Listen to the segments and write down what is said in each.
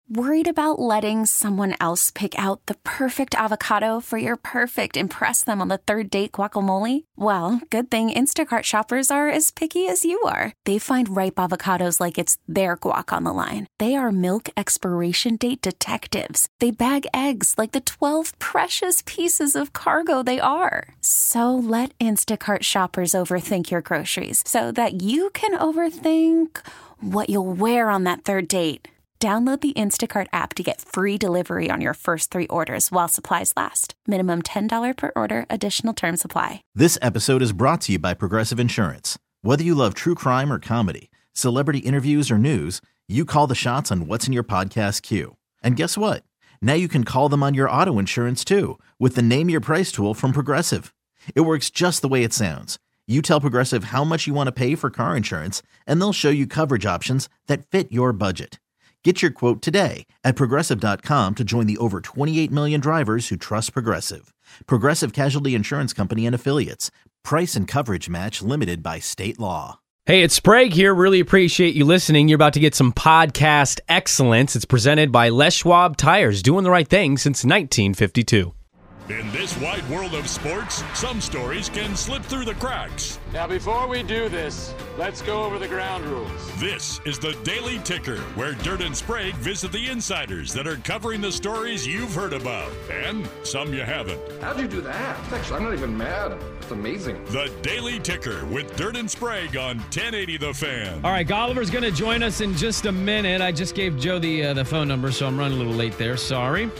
Worried about letting someone else pick out the perfect avocado for your perfect impress them on the third date guacamole? Well, good thing Instacart shoppers are as picky as you are. They find ripe avocados like it's their guac on the line. They are milk expiration date detectives. They bag eggs like the 12 precious pieces of cargo they are. So let Instacart shoppers overthink your groceries so that you can overthink what you'll wear on that third date. Download the Instacart app to get free delivery on your first 3 orders while supplies last. Minimum $10 per order. Additional terms apply. This episode is brought to you by Progressive Insurance. Whether you love true crime or comedy, celebrity interviews or news, you call the shots on what's in your podcast queue. And guess what? Now you can call them on your auto insurance too with the Name Your Price tool from Progressive. It works just the way it sounds. You tell Progressive how much you want to pay for car insurance, and they'll show you coverage options that fit your budget. Get your quote today at Progressive.com to join the over 28 million drivers who trust Progressive. Progressive Casualty Insurance Company and Affiliates. Price and coverage match limited by state law. Hey, it's Sprague here. Really appreciate you listening. You're about to get some podcast excellence. It's presented by Les Schwab Tires, doing the right thing since 1952. In this wide world of sports, some stories can slip through the cracks. Now, before we do this, let's go over the ground rules. This is the Daily Ticker, where Dirt and Sprague visit the insiders that are covering the stories you've heard about, and some you haven't. How'd you do that? Actually, I'm not even mad. It's amazing. The Daily Ticker with Dirt and Sprague on 1080 The Fan. All right, Golliver's going to join us in just a minute. I just gave Joe the phone number, so I'm running a little late there. Sorry.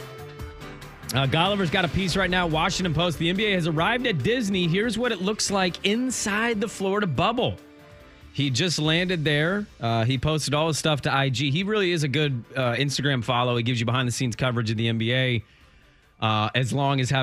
Golliver's got a piece right now, Washington Post. The NBA has arrived at Disney. Here's what it looks like inside the Florida bubble. He just landed there. He posted all his stuff to IG. He really is a good Instagram follow. He gives you behind-the-scenes coverage of the NBA, as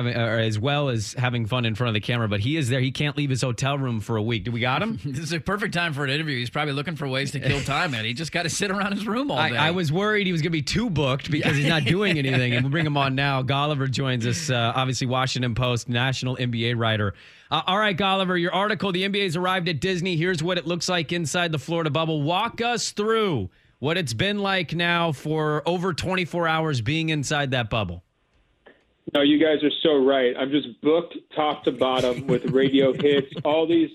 well as having fun in front of the camera. But he is there. He can't leave his hotel room for a week. Do we got him? This is a perfect time for an interview. He's probably looking for ways to kill time, man. He just got to sit around his room all day. I was worried he was going to be too booked because he's not doing anything. And we'll bring him on now. Golliver joins us, obviously Washington Post, national NBA writer. All right, Golliver, your article, the NBA's arrived at Disney. Here's what it looks like inside the Florida bubble. Walk us through what it's been like now for over 24 hours being inside that bubble. No, you guys are so right. I'm just booked top to bottom with radio hits. All these,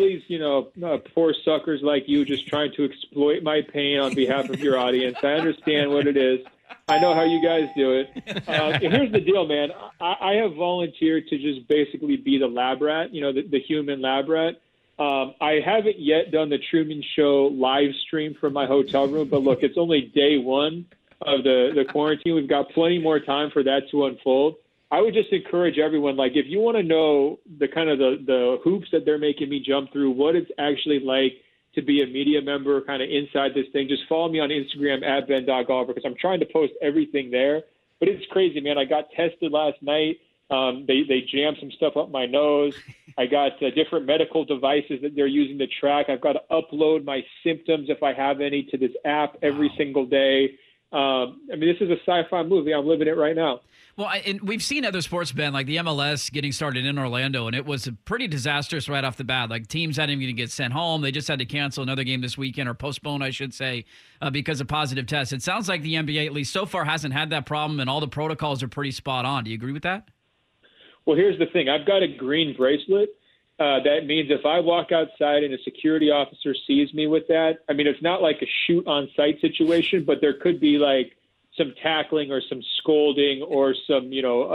poor suckers like you just trying to exploit my pain on behalf of your audience. I understand what it is. I know how you guys do it. Here's the deal, man. I have volunteered to just basically be the lab rat, the human lab rat. I haven't yet done the Truman Show live stream from my hotel room, but look, it's only day one of the quarantine. We've got plenty more time for that to unfold. I would just encourage everyone, if you want to know the kind of the hoops that they're making me jump through, what it's actually like to be a media member kind of inside this thing, just follow me on Instagram at ben.golliver because I'm trying to post everything there. But it's crazy, man. I got tested last night. They jammed some stuff up my nose. I got different medical devices that they're using to track. I've got to upload my symptoms, if I have any, to this app every single day. This is a sci-fi movie. I'm living it right now. Well, and we've seen other sports, Ben, like the MLS getting started in Orlando, and it was pretty disastrous right off the bat. Like, teams hadn't even get sent home. They just had to cancel another game this weekend, or postpone, I should say, because of positive tests. It sounds like the NBA, at least so far, hasn't had that problem, and all the protocols are pretty spot on. Do you agree with that? Well, here's the thing. I've got a green bracelet. That means if I walk outside and a security officer sees me with that, it's not like a shoot-on-sight situation, but there could be, some tackling or some scolding or some,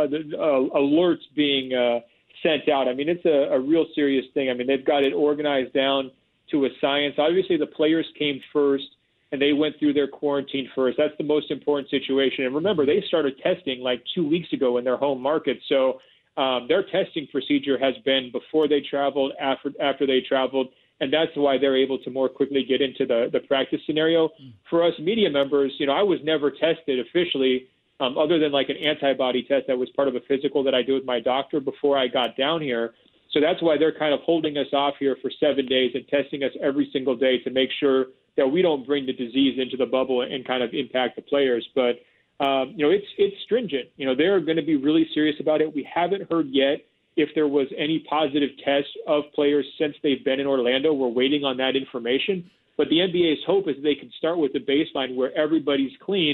alerts being sent out. It's a real serious thing. They've got it organized down to a science. Obviously, the players came first, and they went through their quarantine first. That's the most important situation. And remember, they started testing 2 weeks ago in their home market. So their testing procedure has been before they traveled, after they traveled, and that's why they're able to more quickly get into the practice scenario. For us media members, I was never tested officially other than an antibody test that was part of a physical that I did with my doctor before I got down here. So that's why they're kind of holding us off here for 7 days and testing us every single day to make sure that we don't bring the disease into the bubble and kind of impact the players. But, it's stringent. They're going to be really serious about it. We haven't heard yet if there was any positive tests of players since they've been in Orlando. We're waiting on that information. But the NBA's hope is they can start with the baseline where everybody's clean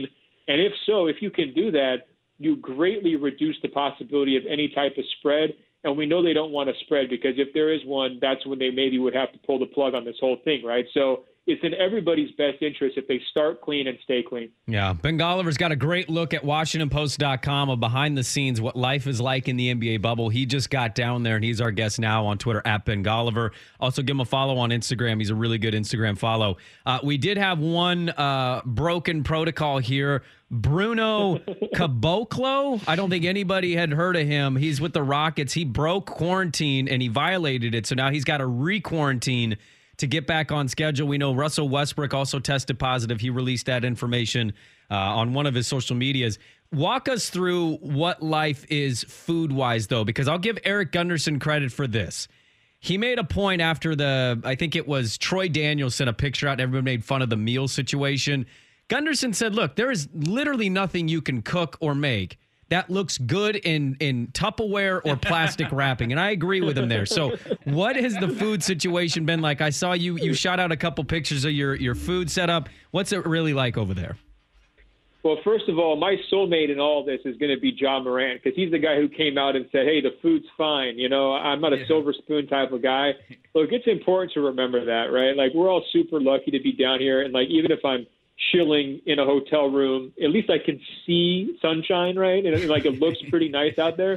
And if so, if you can do that, you greatly reduce the possibility of any type of spread. And we know they don't want to spread because if there is one, that's when they maybe would have to pull the plug on this whole thing, right? So it's in everybody's best interest if they start clean and stay clean. Yeah, Ben Golliver's got a great look at WashingtonPost.com of behind the scenes, what life is like in the NBA bubble. He just got down there, and he's our guest now on Twitter, @Ben Golliver. Also, give him a follow on Instagram. He's a really good Instagram follow. We did have one broken protocol here. Bruno Caboclo. I don't think anybody had heard of him. He's with the Rockets. He broke quarantine, and he violated it, so now he's got to re-quarantine to get back on schedule. We know Russell Westbrook also tested positive. He released that information on one of his social medias. Walk us through what life is food-wise, though, because I'll give Eric Gunderson credit for this. He made a point after I think it was Troy Daniels sent a picture out and everyone made fun of the meal situation. Gunderson said, look, there is literally nothing you can cook or make that looks good in Tupperware or plastic wrapping. And I agree with him there. So what has the food situation been like? I saw you shot out a couple pictures of your food setup. What's it really like over there? Well, first of all, my soulmate in all this is going to be Ja Morant because he's the guy who came out and said, hey, the food's fine. You know, I'm not a silver spoon type of guy. Look, it's important to remember that, right? Like, we're all super lucky to be down here. And, like, even if I'm chilling in a hotel room, at least I can see sunshine, right? And like it looks pretty nice out there.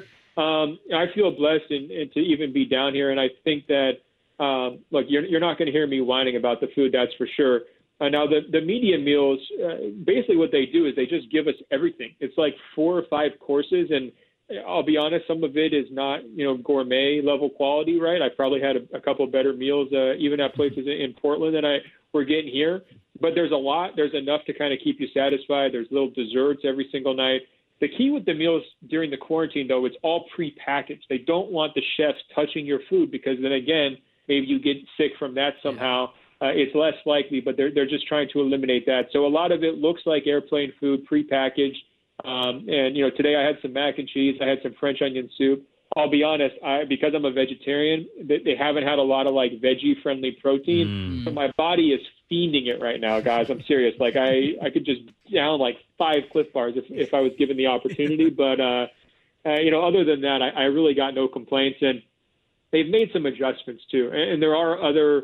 I feel blessed and to even be down here. And I think that, look, you're not going to hear me whining about the food, that's for sure. Now, the media meals, basically what they do is they just give us everything. It's like 4 or 5 courses. And I'll be honest, some of it is not, gourmet level quality, right? I probably had a couple of better meals, even at places in Portland that we're getting here. But there's a lot. There's enough to kind of keep you satisfied. There's little desserts every single night. The key with the meals during the quarantine, though, it's all prepackaged. They don't want the chefs touching your food because then, again, maybe you get sick from that somehow. It's less likely, but they're just trying to eliminate that. So a lot of it looks like airplane food, prepackaged. And, today I had some mac and cheese. I had some French onion soup. I'll be honest, because I'm a vegetarian, they haven't had a lot of like veggie-friendly protein. So my body is fiending it right now, guys. I'm serious. Like I could just down like 5 Cliff Bars if I was given the opportunity. But other than that, I really got no complaints. And they've made some adjustments too. And there are other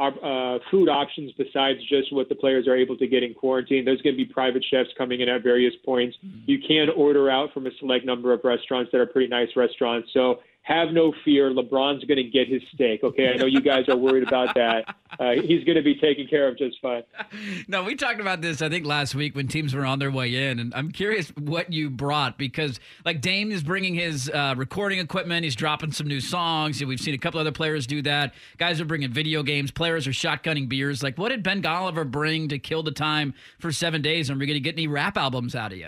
food options besides just what the players are able to get in quarantine. There's going to be private chefs coming in at various points. You can order out from a select number of restaurants that are pretty nice restaurants. So have no fear. LeBron's going to get his steak. Okay, I know you guys are worried about that. He's going to be taken care of just fine. No, we talked about this, I think, last week when teams were on their way in, and I'm curious what you brought because, like, Dame is bringing his recording equipment. He's dropping some new songs. We've seen a couple other players do that. Guys are bringing video games. Players are shotgunning beers. Like, what did Ben Golliver bring to kill the time for 7 days? Are we going to get any rap albums out of you?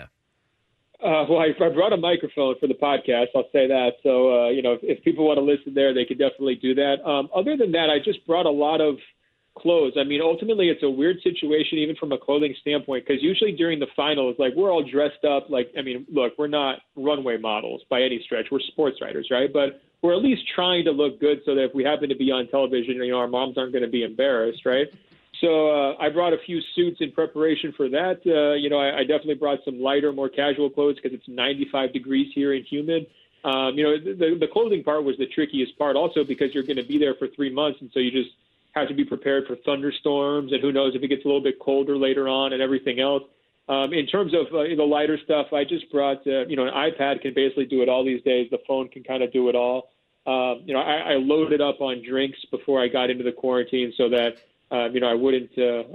Well, I brought a microphone for the podcast. I'll say that. So, if people want to listen there, they could definitely do that. Other than that, I just brought a lot of clothes. I mean, ultimately, it's a weird situation, even from a clothing standpoint, because usually during the finals, like, we're all dressed up. Like, I mean, look, we're not runway models by any stretch. We're sports writers, right? But we're at least trying to look good so that if we happen to be on television, our moms aren't going to be embarrassed, right? So I brought a few suits in preparation for that. I definitely brought some lighter, more casual clothes because it's 95 degrees here and humid. The clothing part was the trickiest part also because you're going to be there for 3 months. And so you just have to be prepared for thunderstorms and who knows if it gets a little bit colder later on and everything else. In terms of the lighter stuff, I just brought, an iPad can basically do it all these days. The phone can kind of do it all. I loaded up on drinks before I got into the quarantine so that I wouldn't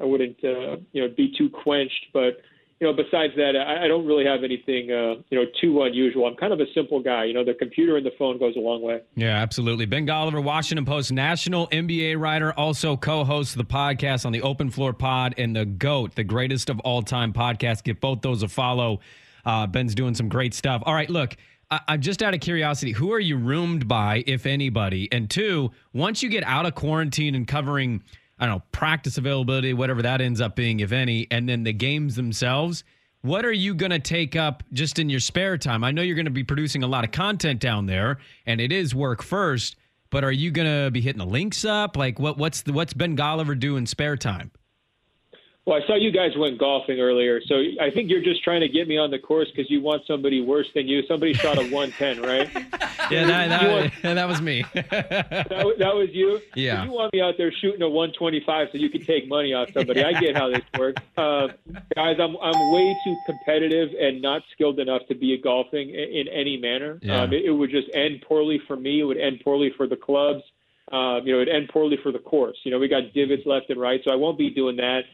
be too quenched. But, besides that, I don't really have anything, too unusual. I'm kind of a simple guy. The computer and the phone goes a long way. Yeah, absolutely. Ben Golliver, Washington Post national NBA writer, also co-hosts the podcast on the Open Floor Pod and the GOAT, the greatest of all time podcast. Give both those a follow. Ben's doing some great stuff. All right, look. I'm just out of curiosity, who are you roomed by, if anybody? And 2, once you get out of quarantine and covering, I don't know, practice availability, whatever that ends up being, if any, and then the games themselves, what are you going to take up just in your spare time? I know you're going to be producing a lot of content down there, and it is work first, but are you going to be hitting the links up? Like, what's Ben Golliver do in spare time? Well, I saw you guys went golfing earlier, so I think you're just trying to get me on the course because you want somebody worse than you. Somebody shot a 110, right? Yeah, that was me. that was you? Yeah. So you want me out there shooting a 125 so you can take money off somebody. I get how this works. Guys, I'm way too competitive and not skilled enough to be golfing in any manner. Yeah. It would just end poorly for me. It would end poorly for the clubs. It would end poorly for the course. We got divots left and right, so I won't be doing that.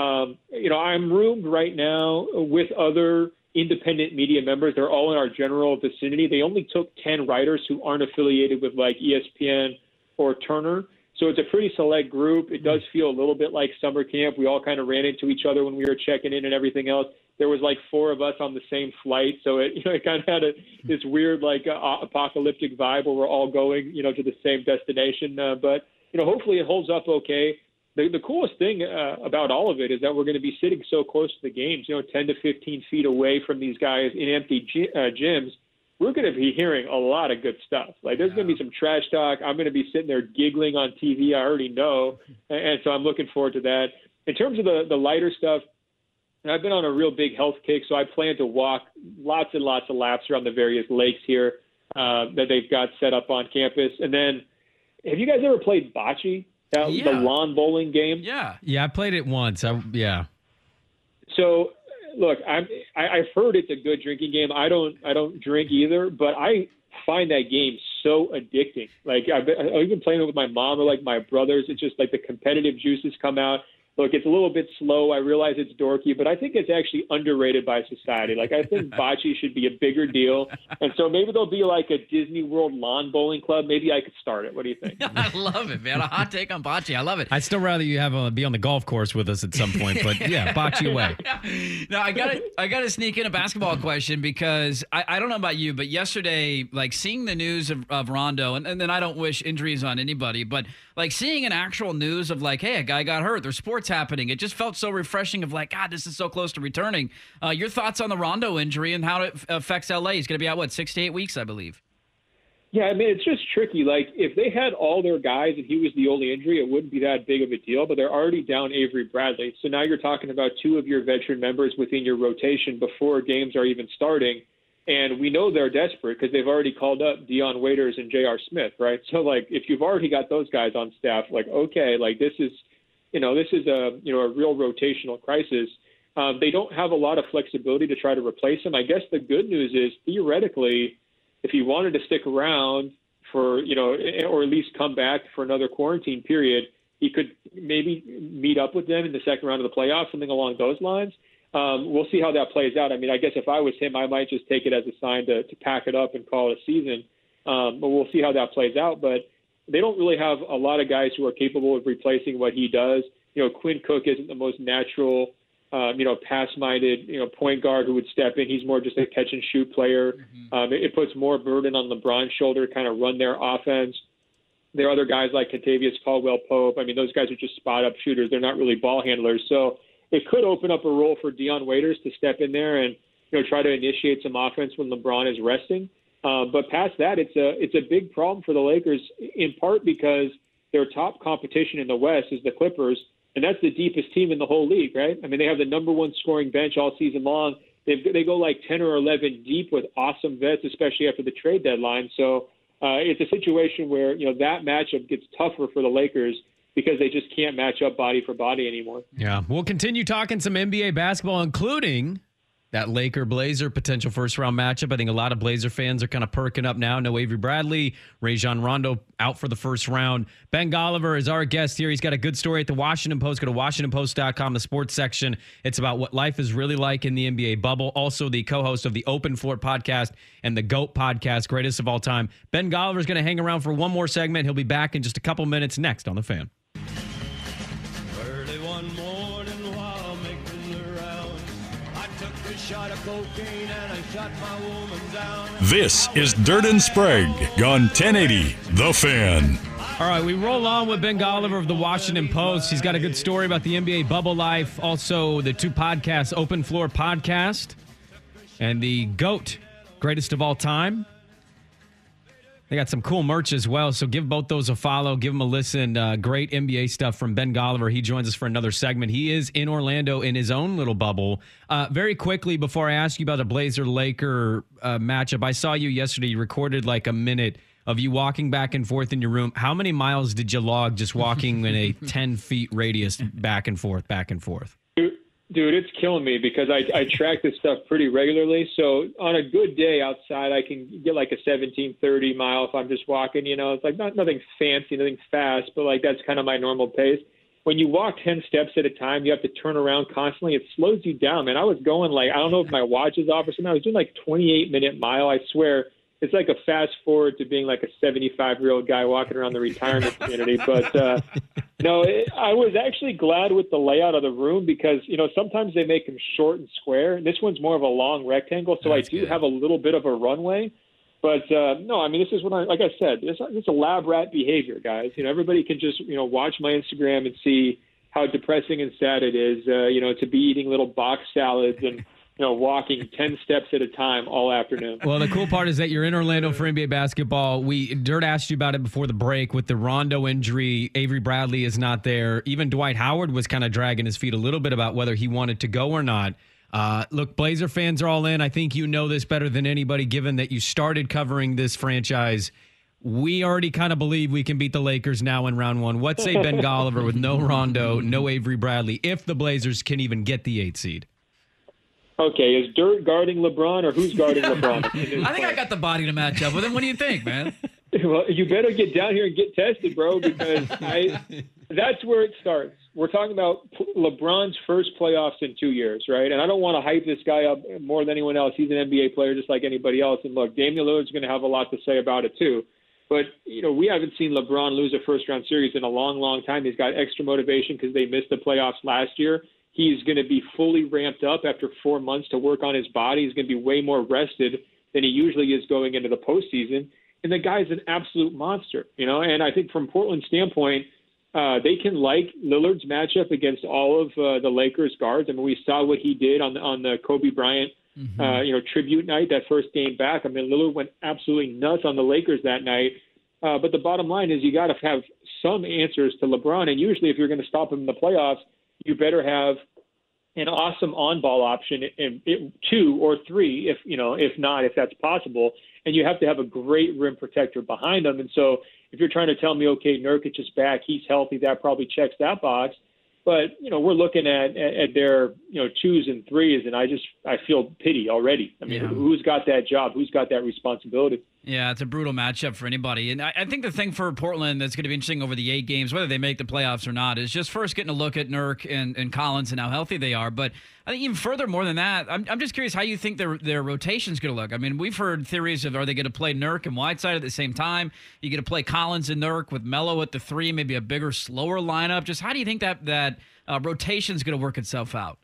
I'm roomed right now with other independent media members. They're all in our general vicinity. They only took 10 writers who aren't affiliated with like ESPN or Turner. So it's a pretty select group. It does feel a little bit like summer camp. We all kind of ran into each other when we were checking in and everything else. There was like 4 of us on the same flight. So it kind of had this weird like apocalyptic vibe where we're all going, to the same destination. But hopefully it holds up okay. The coolest thing about all of it is that we're going to be sitting so close to the games, 10 to 15 feet away from these guys in empty gyms. We're going to be hearing a lot of good stuff. Like there's going to be some trash talk. I'm going to be sitting there giggling on TV. I already know. And so I'm looking forward to that. In terms of the lighter stuff, I've been on a real big health kick, so I plan to walk lots and lots of laps around the various lakes here that they've got set up on campus. And then have you guys ever played bocce? The lawn bowling game? Yeah, I played it once. Yeah. So, look, I've heard it's a good drinking game. I don't drink either, but I find that game so addicting. Like I've even playing it with my mom or like my brothers. It's just like the competitive juices come out. Look, it's a little bit slow. I realize it's dorky, but I think it's actually underrated by society. Like, I think bocce should be a bigger deal. And so maybe there'll be like a Disney World lawn bowling club. Maybe I could start it. What do you think? I love it, man. A hot take on bocce. I love it. I'd still rather you be on the golf course with us at some point, but yeah, bocce away. Now, I gotta sneak in a basketball question because I don't know about you, but yesterday, like seeing the news of Rondo, and then I don't wish injuries on anybody, but like seeing an actual news of like, hey, a guy got hurt. There's sports happening. It just felt so refreshing of like, God, this is so close to returning. Your thoughts on the Rondo injury and how it affects LA? He's going to be out, 6 to 8 weeks, I believe. Yeah, I mean, it's just tricky. Like, if they had all their guys and he was the only injury, it wouldn't be that big of a deal, but they're already down Avery Bradley. So now you're talking about 2 of your veteran members within your rotation before games are even starting. And we know they're desperate because they've already called up Dion Waiters and J.R. Smith, right? So, like, if you've already got those guys on staff, like, okay, like this is a real rotational crisis. They don't have a lot of flexibility to try to replace him. I guess the good news is theoretically, if he wanted to stick around for, or at least come back for another quarantine period, he could maybe meet up with them in the second round of the playoffs, something along those lines. We'll see how that plays out. I mean, I guess if I was him, I might just take it as a sign to pack it up and call it a season. But we'll see how that plays out. But they don't really have a lot of guys who are capable of replacing what he does. Quinn Cook isn't the most natural, pass-minded, point guard who would step in. He's more just a catch-and-shoot player. Mm-hmm. It puts more burden on LeBron's shoulder to kind of run their offense. There are other guys like Kentavious Caldwell-Pope. I mean, those guys are just spot-up shooters. They're not really ball handlers. So it could open up a role for Dion Waiters to step in there and try to initiate some offense when LeBron is resting. But past that, it's a big problem for the Lakers, in part because their top competition in the West is the Clippers, and that's the deepest team in the whole league, right? I mean, they have the number 1 scoring bench all season long. They go like 10 or 11 deep with awesome vets, especially after the trade deadline. So it's a situation where that matchup gets tougher for the Lakers because they just can't match up body for body anymore. Yeah, we'll continue talking some NBA basketball, including that Laker-Blazer potential first-round matchup. I think a lot of Blazer fans are kind of perking up now. No Avery Bradley, Rajon Rondo out for the first round. Ben Golliver is our guest here. He's got a good story at the Washington Post. Go to WashingtonPost.com, the sports section. It's about what life is really like in the NBA bubble. Also the co-host of the Open Floor podcast and the GOAT podcast, greatest of all time. Ben Golliver is going to hang around for one more segment. He'll be back in just a couple minutes next on The Fan. This is Dirt and Sprague on 1080 The Fan. All right, we roll on with Ben Golliver of the Washington Post. He's got a good story about the NBA bubble life. Also, the 2 podcasts, Open Floor podcast and the GOAT, greatest of all time. They got some cool merch as well, so give both those a follow. Give them a listen. Great NBA stuff from Ben Golliver. He joins us for another segment. He is in Orlando in his own little bubble. Very quickly, before I ask you about the Blazer-Laker matchup, I saw you yesterday. You recorded like a minute of you walking back and forth in your room. How many miles did you log just walking in a 10-feet radius back and forth, back and forth? Dude, it's killing me because I track this stuff pretty regularly. So on a good day outside, I can get like a 17:30 mile if I'm just walking. It's like nothing fancy, nothing fast, but like that's kind of my normal pace. When you walk 10 steps at a time, you have to turn around constantly. It slows you down, man. I was going like, I don't know if my watch is off or something. I was doing like 28-minute mile. I swear it's like a fast forward to being like a 75-year-old guy walking around the retirement community. But no, I was actually glad with the layout of the room because, sometimes they make them short and square. This one's more of a long rectangle, so I do have a little bit of a runway. But, no, I mean, this is what like I said, it's a lab rat behavior, guys. Everybody can just, watch my Instagram and see how depressing and sad it is, to be eating little box salads and, walking 10 steps at a time all afternoon. Well, the cool part is that you're in Orlando for NBA basketball. Dirt asked you about it before the break with the Rondo injury. Avery Bradley is not there. Even Dwight Howard was kind of dragging his feet a little bit about whether he wanted to go or not. Look, Blazer fans are all in. I think you know this better than anybody, given that you started covering this franchise. We already kind of believe we can beat the Lakers now in round one. What say Ben Golliver with no Rondo, no Avery Bradley, if the Blazers can even get the 8 seed? Okay, is Dirt guarding LeBron or who's guarding LeBron? I think I got the body to match up with him. What do you think, man? Well, you better get down here and get tested, bro, because that's where it starts. We're talking about LeBron's first playoffs in 2 years, right? And I don't want to hype this guy up more than anyone else. He's an NBA player just like anybody else. And look, Damian Lillard's going to have a lot to say about it too. But, we haven't seen LeBron lose a first-round series in a long, long time. He's got extra motivation because they missed the playoffs last year. He's going to be fully ramped up after 4 months to work on his body. He's going to be way more rested than he usually is going into the postseason. And the guy's an absolute monster, And I think from Portland's standpoint, they can like Lillard's matchup against all of the Lakers guards. I mean, we saw what he did on the Kobe Bryant, tribute night, that first game back. I mean, Lillard went absolutely nuts on the Lakers that night. But the bottom line is you got to have some answers to LeBron. And usually if you're going to stop him in the playoffs, you better have an awesome on-ball option, in 2 or 3, if that's possible. And you have to have a great rim protector behind them. And so if you're trying to tell me, okay, Nurkic is back, he's healthy, that probably checks that box. But, we're looking at their, 2s and 3s, and I feel pity already. I mean, Who's got that job? Who's got that responsibility? Yeah, it's a brutal matchup for anybody. And I think the thing for Portland that's going to be interesting over the 8 games, whether they make the playoffs or not, is just first getting a look at Nurk and Collins and how healthy they are. But I think even further more than that, I'm just curious how you think their rotation's going to look. I mean, we've heard theories of, are they going to play Nurk and Whiteside at the same time? You going to play Collins and Nurk with Melo at the 3, maybe a bigger, slower lineup? Just how do you think that rotation's going to work itself out?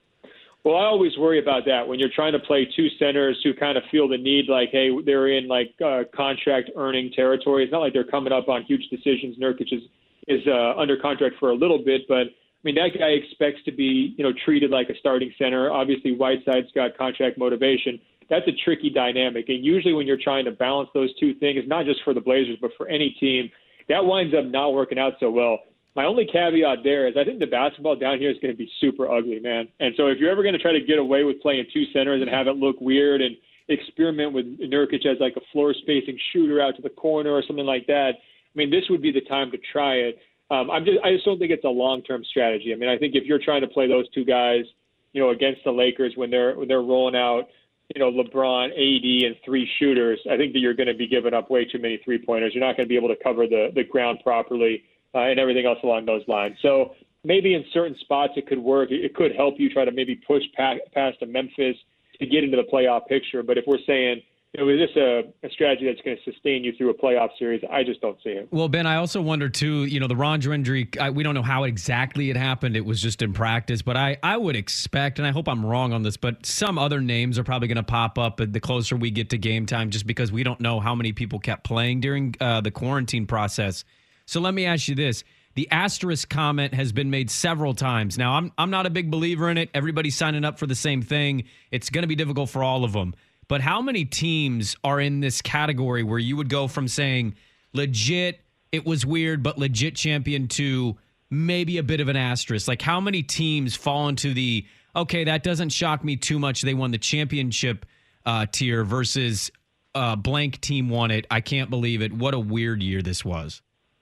Well, I always worry about that when you're trying to play 2 centers who kind of feel the need, like, hey, they're in contract earning territory. It's not like they're coming up on huge decisions. Nurkic is under contract for a little bit, but I mean that guy expects to be treated like a starting center. Obviously, Whiteside's got contract motivation. That's a tricky dynamic, and usually when you're trying to balance those 2 things, not just for the Blazers but for any team, that winds up not working out so well. My only caveat there is I think the basketball down here is going to be super ugly, man. And so if you're ever going to try to get away with playing 2 centers and have it look weird and experiment with Nurkic as like a floor spacing shooter out to the corner or something like that, I mean, this would be the time to try it. I just don't think it's a long-term strategy. I mean, I think if you're trying to play those 2 guys, against the Lakers when they're rolling out, LeBron, AD, and 3 shooters, I think that you're going to be giving up way too many 3-pointers. You're not going to be able to cover the ground properly. And everything else along those lines. So maybe in certain spots it could work. It could help you try to maybe push past a Memphis to get into the playoff picture. But if we're saying, is this a strategy that's going to sustain you through a playoff series, I just don't see it. Well, Ben, I also wonder, too, the Rondo injury, we don't know how exactly it happened. It was just in practice. But I would expect, and I hope I'm wrong on this, but some other names are probably going to pop up the closer we get to game time just because we don't know how many people kept playing during the quarantine process. So let me ask you this. The asterisk comment has been made several times. Now, I'm not a big believer in it. Everybody's signing up for the same thing. It's going to be difficult for all of them. but how many teams are in this category where you would go from saying legit, it was weird, but legit champion to maybe a bit of an asterisk? Like, how many teams fall into the, okay, that doesn't shock me too much, they won the championship tier versus blank team won it, I can't believe it, what a weird year this was?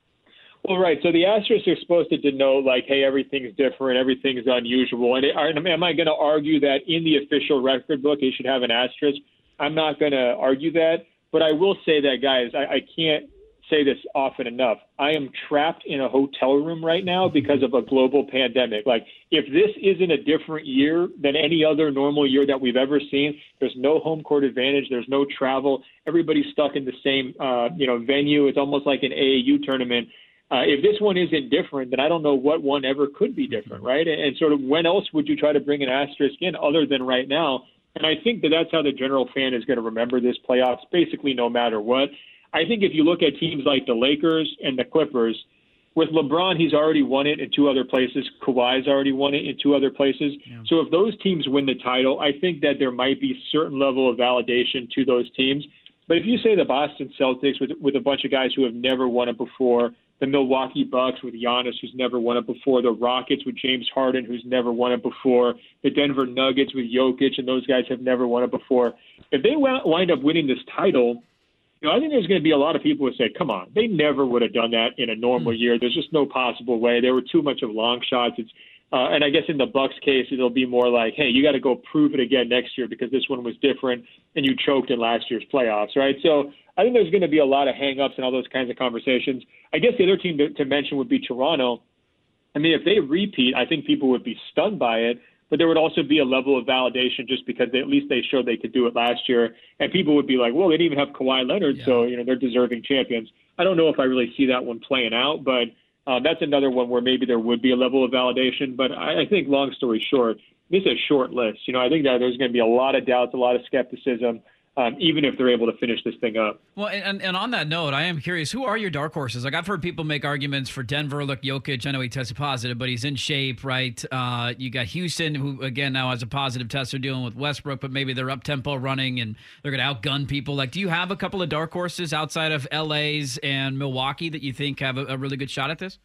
Well, right. So the asterisk is supposed to denote, like, hey, everything's different, everything's unusual. And am I going to argue that in the official record book it should have an asterisk? I'm not going to argue that. But I will say that, guys, I can't say this often enough. I am trapped in a hotel room right now because of a global pandemic. Like, if this isn't a different year than any other normal year that we've ever seen, there's no home court advantage, there's no travel, everybody's stuck in the same venue. It's almost like an AAU tournament. If this one isn't different, then I don't know what one ever could be different, right? And sort of when else would you try to bring an asterisk in other than right now? And I think that that's how the general fan is going to remember this playoffs, basically no matter what. I think if you look at teams like the Lakers and the Clippers, with LeBron, he's already won it in two other places. Kawhi's already won it in two other places. Yeah. So if those teams win the title, I think that there might be a certain level of validation to those teams. But if you say the Boston Celtics with a bunch of guys who have never won it before, the Milwaukee Bucks with Giannis, who's never won it before, the Rockets with James Harden, who's never won it before, the Denver Nuggets with Jokic, and those guys have never won it before. If they wind up winning this title, I think there's going to be a lot of people who say, come on, they never would have done that in a normal year. There's just no possible way. There were too much of long shots. And I guess in the Bucks case, it'll be more like, hey, you got to go prove it again next year because this one was different and you choked in last year's playoffs, right? So I think there's going to be a lot of hang-ups and all those kinds of conversations. I guess the other team to mention would be Toronto. I mean, if they repeat, I think people would be stunned by it, but there would also be a level of validation just because at least they showed they could do it last year. And people would be like, well, they didn't even have Kawhi Leonard, so they're deserving champions. I don't know if I really see that one playing out, but that's another one where maybe there would be a level of validation. But I think, long story short, this is a short list. I think that there's going to be a lot of doubts, a lot of skepticism, even if they're able to finish this thing up. Well, and on that note, I am curious, who are your dark horses? Like, I've heard people make arguments for Denver. Look, Jokic, I know he tested positive, but he's in shape, right? You got Houston, who, again, now has a positive test. They're dealing with Westbrook, but maybe they're up-tempo running, and they're going to outgun people. Like, do you have a couple of dark horses outside of LA's and Milwaukee that you think have a really good shot at this?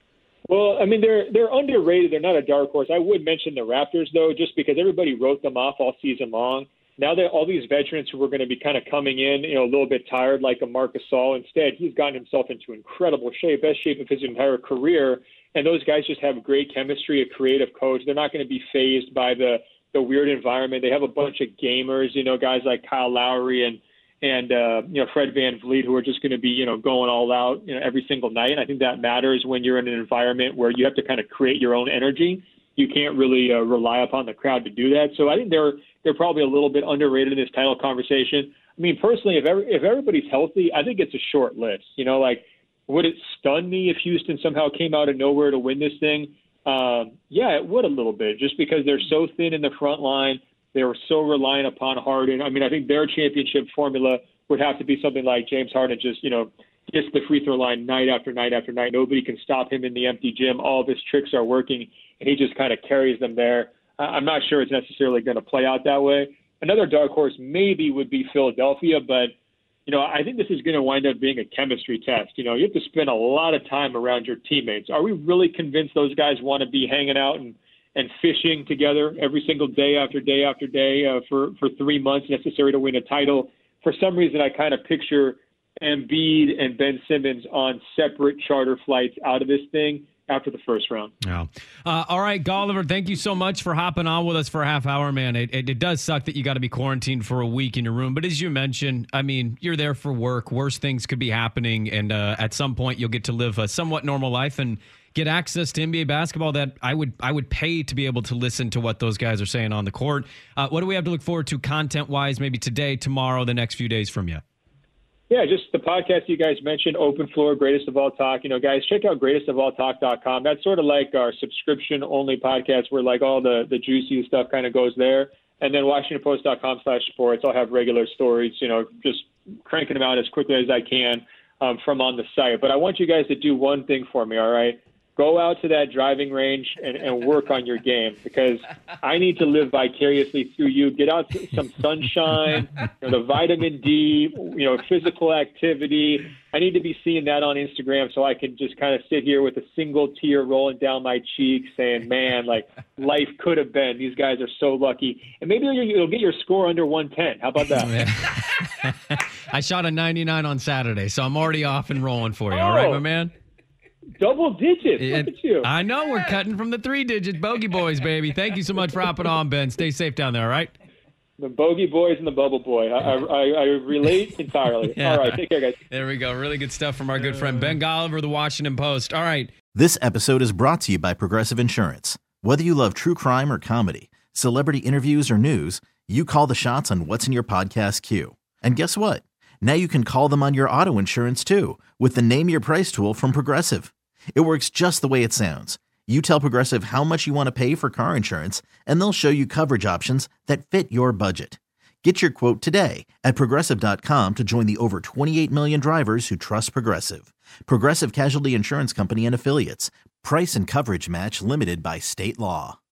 Well, I mean, they're underrated. They're not a dark horse. I would mention the Raptors, though, just because everybody wrote them off all season long. Now that all these veterans who were going to be kind of coming in, a little bit tired, like a Marc Gasol, instead he's gotten himself into incredible shape, best shape of his entire career. And those guys just have great chemistry, a creative coach. They're not going to be fazed by the weird environment. They have a bunch of gamers, guys like Kyle Lowry and Fred VanVleet, who are just going to be, going all out, every single night. And I think that matters when you're in an environment where you have to kind of create your own energy. You can't really rely upon the crowd to do that. So I think they're probably a little bit underrated in this title conversation. I mean, personally, if everybody's healthy, I think it's a short list. Would it stun me if Houston somehow came out of nowhere to win this thing? Yeah, it would a little bit, just because they're so thin in the front line. They were so reliant upon Harden. I mean, I think their championship formula would have to be something like James Harden just, hits the free throw line night after night after night. Nobody can stop him in the empty gym. All of his tricks are working, and he just kind of carries them there. I'm not sure it's necessarily going to play out that way. Another dark horse maybe would be Philadelphia, but, I think this is going to wind up being a chemistry test. You have to spend a lot of time around your teammates. Are we really convinced those guys want to be hanging out and fishing together every single day after day after day for 3 months necessary to win a title? For some reason, I kind of picture Embiid and Ben Simmons on separate charter flights out of this thing after the first round. Yeah. All right, Golliver, thank you so much for hopping on with us for a half hour, man. It does suck that you got to be quarantined for a week in your room. But as you mentioned, I mean, you're there for work. Worse things could be happening. And at some point, you'll get to live a somewhat normal life and get access to NBA basketball that I would pay to be able to listen to what those guys are saying on the court. What do we have to look forward to content-wise, maybe today, tomorrow, the next few days from you? Yeah, just the podcast you guys mentioned, Open Floor, Greatest of All Talk. Guys, check out greatestofalltalk.com. That's sort of like our subscription-only podcast where, like, all the juicy stuff kind of goes there. And then WashingtonPost.com/sports. I'll have regular stories, just cranking them out as quickly as I can from on the site. But I want you guys to do one thing for me, all right? go out to that driving range and work on your game, because I need to live vicariously through you. Get out some sunshine, the vitamin D, physical activity. I need to be seeing that on Instagram so I can just kind of sit here with a single tear rolling down my cheek saying, man, like life could have been. These guys are so lucky. And maybe you'll get your score under 110. How about that? I shot a 99 on Saturday, so I'm already off and rolling for you. All right, my man? Double digits. Look at you. I know. We're cutting from the 3-digit bogey boys, baby. Thank you so much for hopping on, Ben. Stay safe down there, all right? The bogey boys and the bubble boy. I relate entirely. Yeah. All right. Take care, guys. There we go. Really good stuff from our good friend Ben Golliver, the Washington Post. All right. This episode is brought to you by Progressive Insurance. Whether you love true crime or comedy, celebrity interviews or news, you call the shots on what's in your podcast queue. And guess what? Now you can call them on your auto insurance too with the Name Your Price tool from Progressive. It works just the way it sounds. You tell Progressive how much you want to pay for car insurance, and they'll show you coverage options that fit your budget. Get your quote today at Progressive.com to join the over 28 million drivers who trust Progressive. Progressive Casualty Insurance Company and Affiliates. Price and coverage match limited by state law.